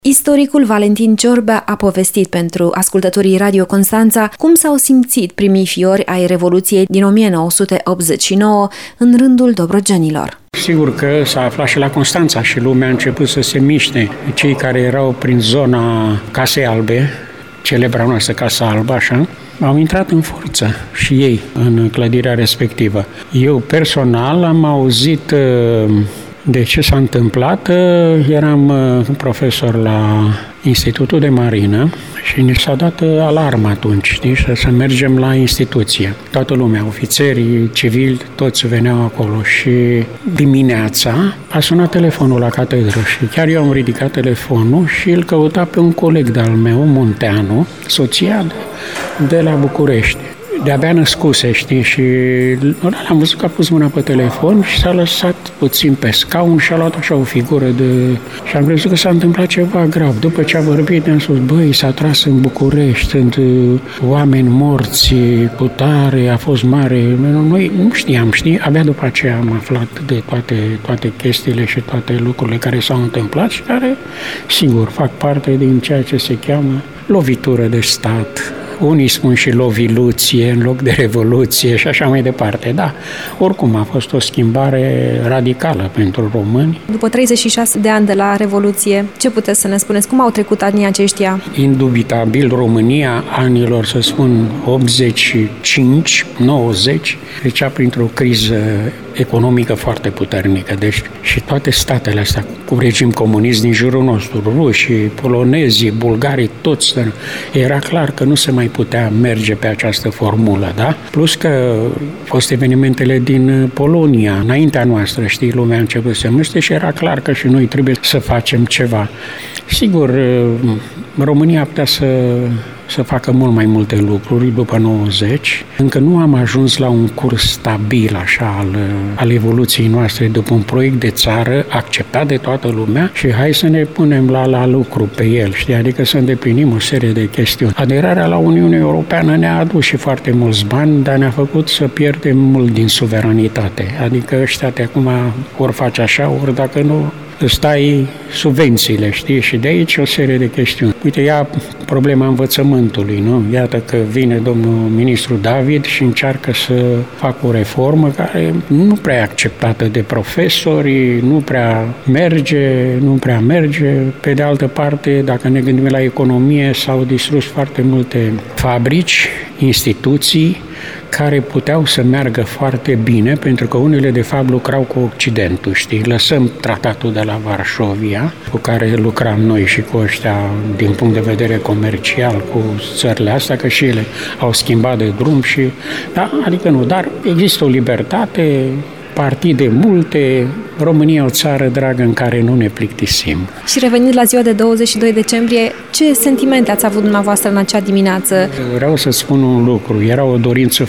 Istoricul Valentin Ciorbea a povestit pentru ascultătorii Radio Constanța cum s-au simțit primii fiori ai Revoluției din 1989 în rândul dobrogenilor. Sigur că s-a aflat și la Constanța și lumea a început să se miște. Cei care erau prin zona Casei Albe, celebra noastră Casa Albă, așa, au intrat în forță și ei în clădirea respectivă. Eu personal am auzit de ce s-a întâmplat. Eram profesor la Institutul de Marină și ne s-a dat alarmă atunci, știi, să mergem la instituție. Toată lumea, ofițerii, civili, toți veneau acolo și dimineața a sunat telefonul la catedră și chiar eu am ridicat telefonul și îl căuta pe un coleg de-al meu, Munteanu, soția de la București. De-abia născuse, știi, și am văzut că a pus mâna pe telefon și s-a lăsat puțin pe scaun și a luat așa o figură și am crezut că s-a întâmplat ceva grav. După ce a vorbit, ne-am spus, băi, s-a tras în București, sunt oameni morți, putare, a fost mare. Noi nu știam, știi, abia după aceea am aflat de toate chestiile și toate lucrurile care s-au întâmplat și care, sigur, fac parte din ceea ce se cheamă lovitură de stat. Unii spun și loviluție în loc de revoluție și așa mai departe. Da, oricum a fost o schimbare radicală pentru români. După 36 de ani de la Revoluție, ce puteți să ne spuneți? Cum au trecut anii aceștia? Indubitabil, România anilor, să spun, 85-90, trecea printr-o criză economică foarte puternică. Deci și toate statele astea cu regim comunist din jurul nostru, rușii, polonezii, bulgarii, toți, era clar că nu se mai putea merge pe această formulă, da? Plus că au fost evenimentele din Polonia, înaintea noastră, știi, lumea a început să se și era clar că și noi trebuie să facem ceva. Sigur, România putea să facă mult mai multe lucruri după 90. Încă nu am ajuns la un curs stabil așa al evoluției noastre după un proiect de țară acceptat de toată lumea și hai să ne punem la lucru pe el, știi? Adică să îndeplinim o serie de chestiuni. Aderarea la Uniunea Europeană ne-a adus și foarte mulți bani, dar ne-a făcut să pierdem mult din suveranitate. Adică ăștia acum ori face așa, ori dacă nu, stai subvențiile, știi? Și de aici o serie de chestiuni. Uite, ia problema învățământului, nu? Iată că vine domnul ministru David și încearcă să facă o reformă care nu prea e acceptată de profesori, nu prea merge. Pe de altă parte, dacă ne gândim la economie, s-au distrus foarte multe fabrici, instituții, care puteau să meargă foarte bine, pentru că unele, de fapt, lucrau cu Occidentul, știi? Lăsăm tratatul de la Varșovia, cu care lucram noi și cu ăștia din punct de vedere comercial cu țările astea, că și ele au schimbat de drum și... Da, adică nu, dar există o libertate, partide multe, România o țară dragă în care nu ne plictisim. Și revenind la ziua de 22 decembrie, ce sentimente ați avut dumneavoastră în acea dimineață? Vreau să spun un lucru, era o dorință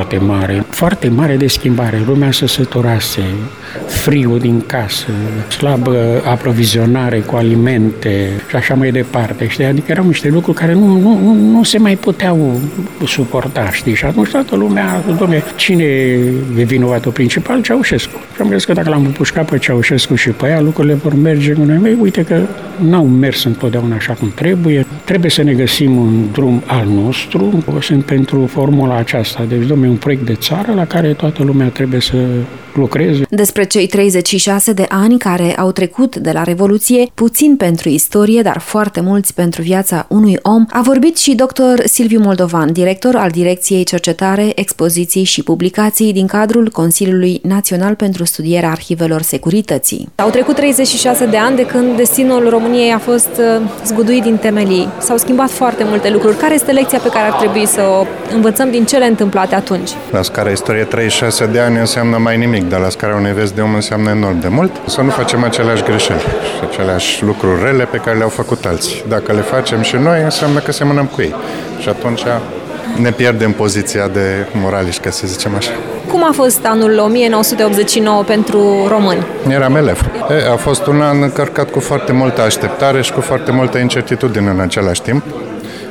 foarte mare de schimbare. Lumea se săturase, frigul din casă, slabă aprovizionare cu alimente și așa mai departe, știi? Adică erau niște lucruri care nu se mai puteau suporta, știi? Și atunci toată lumea, dom'le, cine e vinovatul principal? Ceaușescu. Și am crezut că dacă l-am împușcat pe Ceaușescu și pe ea, lucrurile vor merge cu noi. Uite că n-au mers întotdeauna așa cum trebuie. Trebuie să ne găsim un drum al nostru. Sunt pentru formula aceasta. Deci, dom'le, un proiect de țară la care toată lumea trebuie să lucreze. Despre cei 36 de ani care au trecut de la Revoluție, puțin pentru istorie, dar foarte mulți pentru viața unui om, a vorbit și dr. Silviu Moldovan, director al Direcției Cercetare, Expoziții și Publicații din cadrul Consiliului Național pentru Studierea Arhivelor Securității. Au trecut 36 de ani de când destinul României a fost zguduit din temelii. S-au schimbat foarte multe lucruri. Care este lecția pe care ar trebui să o învățăm din cele întâmplate atunci? La scara istorie 36 de ani înseamnă mai nimic, dar la scara unei vieți de om înseamnă enorm de mult. Să nu facem aceleași greșeli și aceleași lucruri rele pe care le-au făcut alții. Dacă le facem și noi, înseamnă că semănăm cu ei. Și atunci ne pierdem poziția de moraliști, ca să zicem așa. Cum a fost anul 1989 pentru români? Eram elev. A fost un an încărcat cu foarte multă așteptare și cu foarte multă incertitudine în același timp.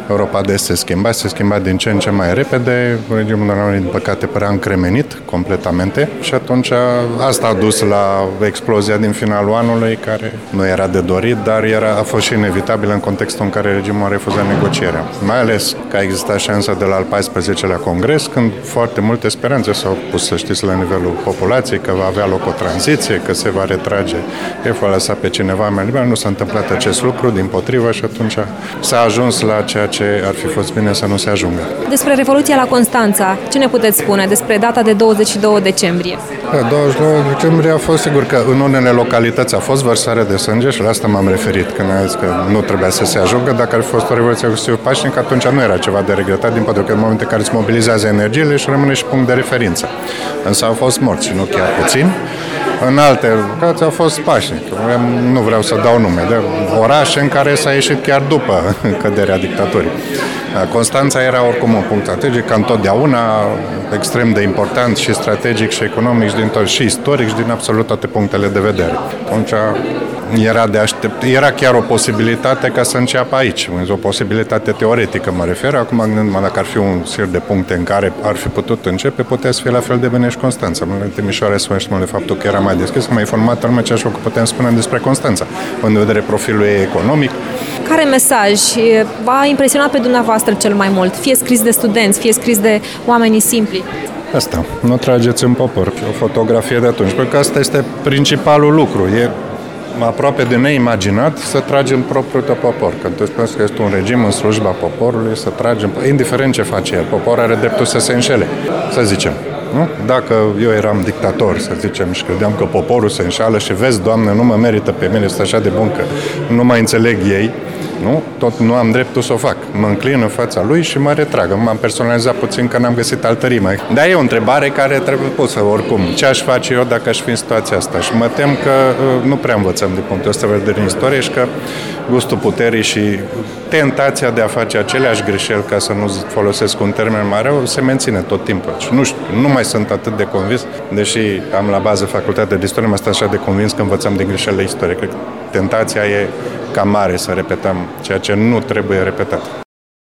Europa de Est se schimba din ce în ce mai repede, regimul Napoleonic, din păcate, părea încremenit completamente și atunci asta a dus la explozia din finalul anului, care nu era de dorit, dar a fost și inevitabil în contextul în care regimul a refuzat negocierea. Mai ales că a existat șansa de la al 14-lea Congres, când foarte multe speranțe s-au pus, să știți, la nivelul populației, că va avea loc o tranziție, că se va retrage, că va lăsa pe cineva mai liber. Nu s-a întâmplat acest lucru, dimpotrivă, și atunci s-a ajuns la ceea ce ar fi fost bine să nu se ajungă. Despre Revoluția la Constanța, ce ne puteți spune despre data de 22 decembrie? 22 decembrie a fost, sigur că în unele localități a fost vărsare de sânge și la asta m-am referit când am zis că nu trebuia să se ajungă. Dacă ar fi fost o revoluție pașnică, atunci nu era ceva de regretat, din păcate, că în momentul în care îți mobilizează energiile și rămâne și punct de referință. Însă au fost morți, nu chiar puțini. În alte locații au fost pașnic. Nu vreau să dau nume, de orașe în care s-a ieșit chiar după căderea dictaturii. Constanța era oricum un punct strategic, ca întotdeauna, extrem de important și strategic și economic și istoric și din absolut toate punctele de vedere. Atunci era de aștept, era chiar o posibilitate ca să înceapă aici, o posibilitate teoretică mă refer. Acum gândindu-mă dacă ar fi un sir de puncte în care ar fi putut începe, putea să fie la fel de bine și Constanța. Timișoara spune de faptul că era mai deschis, mai informat, numai ce așa că putem spune despre Constanța, în vedere profilul ei economic. Care mesaj v-a impresionat pe dumneavoastră cel mai mult? Fie scris de studenți, fie scris de oamenii simpli? Asta, nu trageți în popor. O fotografie de atunci, pentru că asta este principalul lucru. E aproape de neimaginat să tragem propriul tău popor. Când tu spui că este un regim în slujba poporului, să tragem, indiferent ce face el, poporul are dreptul să se înșele, să zicem. Nu? Dacă eu eram dictator, să zicem, și credeam că poporul se înșală și vezi, Doamne, nu mă merită pe mine, este așa de bun că nu mai înțeleg ei, nu? Tot nu am dreptul să o fac. Mă înclin în fața lui și mă retrag. M-am personalizat puțin că n-am găsit altă rimă. Dar e o întrebare care trebuie pusă oricum. Ce aș face eu dacă aș fi în situația asta? Și mă tem că nu prea învățăm din punctul ăsta de vedere în istorie și că gustul puterii și tentația de a face aceleași greșeli, ca să nu folosesc un termen mai rău, se menține tot timpul. Și nu știu, nu mai sunt atât de convins, deși am la bază facultatea de istorie, m-am stat așa de convins că învățăm din greșelile istoriei. Cred că tentația e cam mare să repetăm ceea ce nu trebuie repetat.